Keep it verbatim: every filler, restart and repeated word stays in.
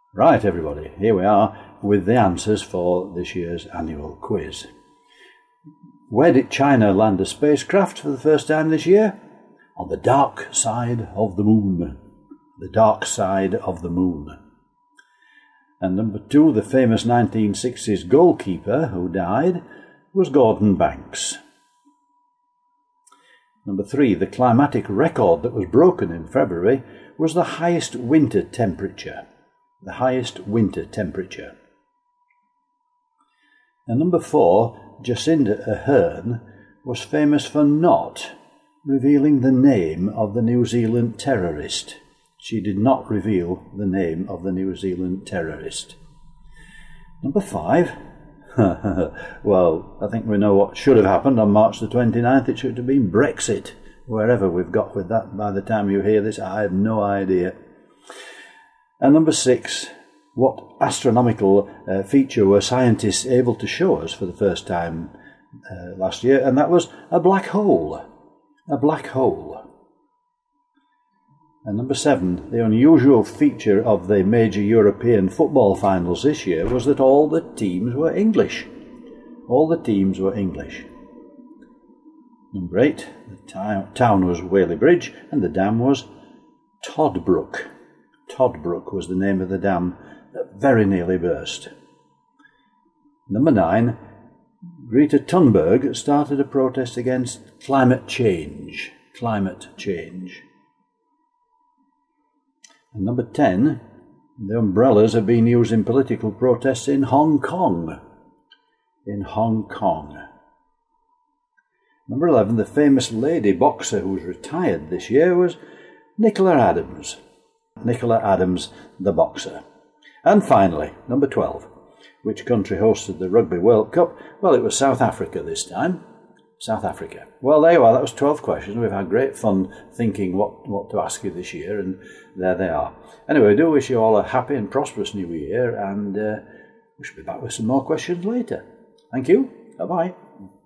Right, everybody, here we are with the answers for this year's annual quiz. Where did China land a spacecraft for the first time this year? On the dark side of the moon. The dark side of the moon. And number two, the famous nineteen sixties goalkeeper who died was Gordon Banks. Number three, the climatic record that was broken in February was the highest winter temperature. The highest winter temperature. And number four, Jacinda Ardern was famous for not revealing the name of the New Zealand terrorist. She did not reveal the name of the New Zealand terrorist. Number five, well, I think we know what should have happened on March the twenty-ninth. It should have been Brexit. Wherever we've got with that by the time you hear this, I have no idea. And number six, what astronomical uh, feature were scientists able to show us for the first time uh, last year? And that was a black hole. A black hole. And number seven, the unusual feature of the major European football finals this year was that all the teams were English. All the teams were English. Number eight, the town, town was Whaley Bridge and the dam was Toddbrook. Toddbrook was the name of the dam that very nearly burst. Number nine, Greta Thunberg started a protest against climate change. Climate change. And number ten, the umbrellas have been used in political protests in Hong Kong. In Hong Kong. Number eleven, the famous lady boxer who's retired this year was Nicola Adams. Nicola Adams, the boxer. And finally, number twelve, which country hosted the Rugby World Cup? Well, it was South Africa this time. South Africa. Well, there you are. That was twelve questions. We've had great fun thinking what, what to ask you this year, and there they are. Anyway, I do wish you all a happy and prosperous new year, and uh, we should be back with some more questions later. Thank you. Bye-bye.